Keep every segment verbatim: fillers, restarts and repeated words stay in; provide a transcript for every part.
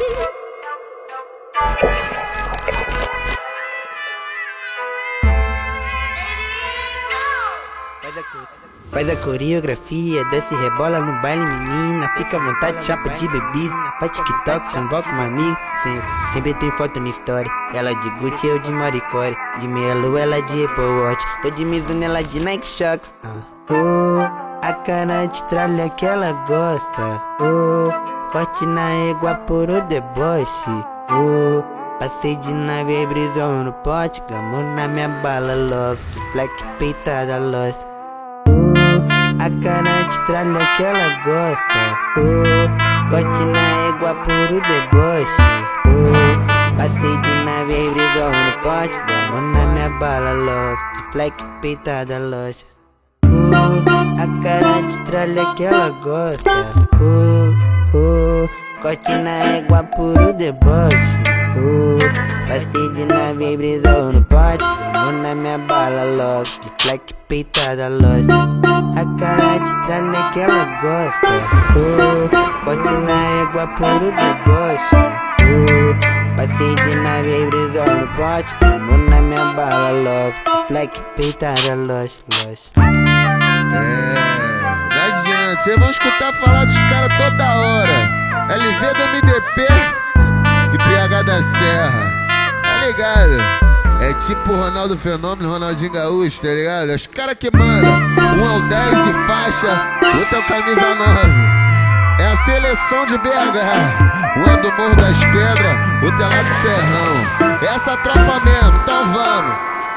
Faz a coreografia, desce e rebola no baile, menina. Fica à vontade, chapa de bebida. Faz TikTok, se envolve com um amigo. Sempre, sempre tem foto na história. Ela de Gucci, eu de Maricore. De meia lua, ela de Apple Watch. Tô de Mizuno, ela de Nike Shox. uh. Oh, a cara de tralha que ela gosta. Oh, corte na égua por o deboche. Oh, passei de nave e brisou no pote. Gamou na minha bala, love. Black peitada, lost. A cara de tralha que ela gosta. Oh, corte na égua por o deboche. Oh, passei de nave e brisou no pote. Gamou na minha bala, love. Black peitada, lost. Oh, a cara de tralha que ela gosta. Oh, oh, corte na égua por o deboche. Oh, passei de nave e brisou no pote. Gamou na minha bala, love. Black peitada, lost. A cara de tralha que ela gosta. Oh, corte na égua por o deboche. Oh, passei de nave e brisou no pote. Gamou na minha bala, love. Black peitada, lost, lost. É, não adianta, cês vão escutar falar dos caras toda hora. L V do M D P e P H da Serra, tá ligado? É tipo Ronaldo Fenômeno, Ronaldinho Gaúcho, tá ligado? É os caras que mandam. Um é o dez e faixa, outro é o camisa nove. É a seleção de B H. Um é do Morro das Pedras, outro é lá do Serrão. É essa tropa mesmo, então vamos.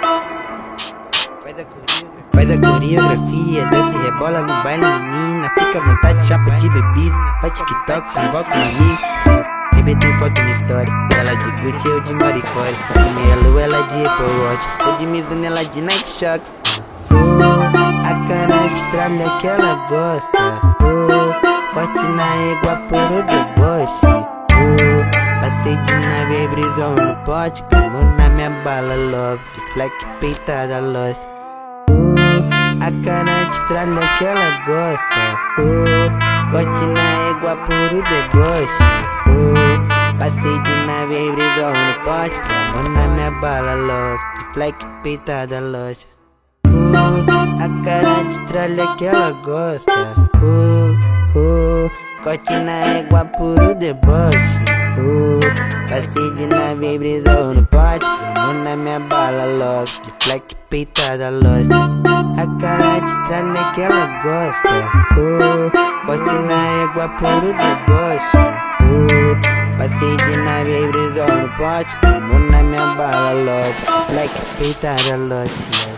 Faz a coreografia, desce e rebola no baile, menina. Fica à vontade, chapa de bebida. Faz TikTok, se envolve com um amigo. Sempre tem foto na história. Ela de Gucci, eu de Maricore. De meia lua, ela de Apple Watch. Tô de Mizuno, ela de Nike Shox. Oh, a cara de tralha que ela gosta. Oh, corte na égua por o deboche. Oh, passei de nave e brisou no pote. Gamou na minha bala, love. Black peitada, lost. A cara de tralha que ela gosta. Oh, corte na égua por o deboche. Oh, passei de nave e brisou no pote. Gamou na minha bala, love. Black peitada, lost. Oh, a cara de tralha que ela gosta. Oh, oh, corte na égua por o deboche. Oh, passei de nave e brisou no pote. Gamou na minha bala, love. Black peitada, lost. A cara de tralha que ela gosta. Oh, corte na égua por o deboche. Oh, passei de nave e brisou no pote. Gamou na minha bala, love. Black peitada, lost, lost.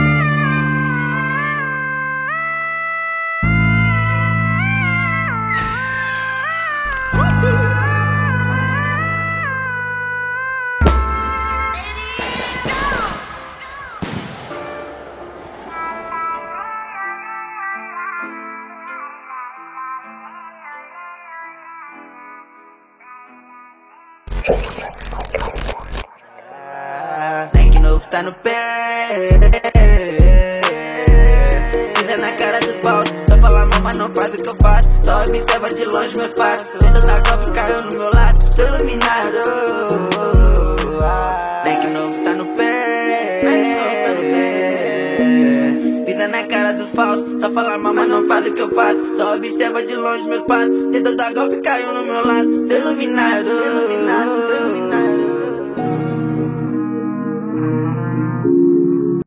Neck novo tá no pé. Pisa na cara dos falsos. Só fala mal, mas não faz o que eu faço. Só observa de longe meus passos. Tenta dar golpe, caiu no meu lado. Tô iluminado. Neck novo tá no pé. Pisa na cara dos falsos. Só fala mal, mas não faz o que eu faço. Só observa de longe meus passos. Tenta dar golpe, caiu no meu lado. Tô iluminado.